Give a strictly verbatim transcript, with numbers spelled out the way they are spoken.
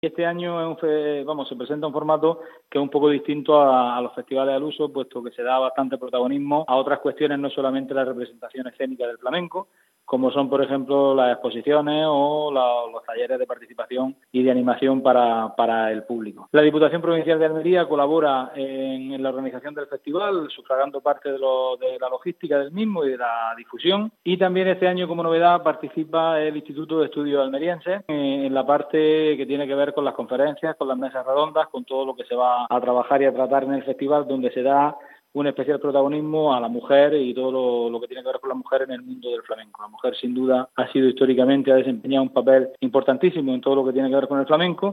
Este año es un fe, vamos, se presenta un formato que es un poco distinto a, a los festivales al uso, puesto que se da bastante protagonismo a otras cuestiones, no solamente la representación escénica del flamenco, como son, por ejemplo, las exposiciones o la, los talleres de participación y de animación para, para el público. La Diputación Provincial de Almería colabora en, en la organización del festival, sufragando parte de, lo, de la logística del mismo y de la difusión. Y también este año, como novedad, participa el Instituto de Estudios Almerienses en, en la parte que tiene que ver con las conferencias, con las mesas redondas, con todo lo que se va a trabajar y a tratar en el festival, donde se da un especial protagonismo a la mujer y todo lo, lo que tiene que ver con la mujer en el mundo del flamenco. La mujer, sin duda, ha sido históricamente, ha desempeñado un papel importantísimo en todo lo que tiene que ver con el flamenco